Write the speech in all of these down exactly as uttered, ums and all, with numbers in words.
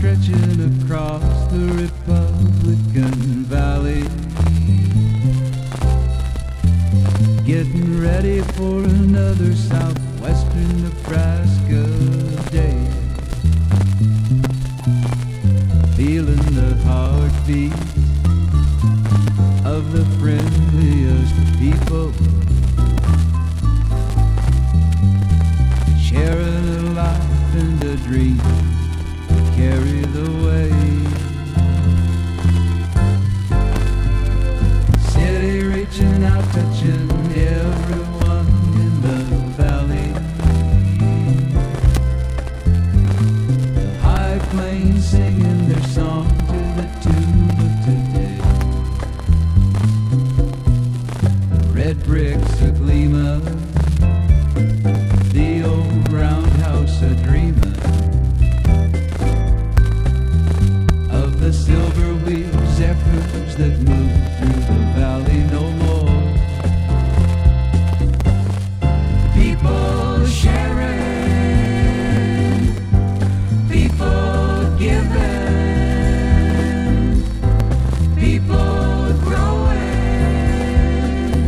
stretching across the Republican Valley, getting ready for another southwestern Nebraska day, feeling the heartbeat of the friendliest people, sharing a life and a dream to carry the way. City reaching out, touching everyone in the valley. The high plains singing their song to the tune of today. The red bricks a gleaming, the old roundhouse a dreaming of the silver wheel zephyrs that move through the valley no more. People sharing, people giving, people growing.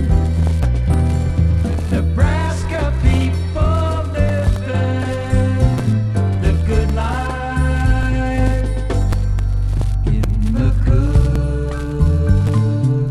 Nebraska people living the good life in McCook.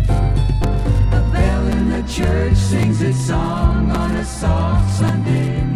A bell in the church sings its song on a soft Sunday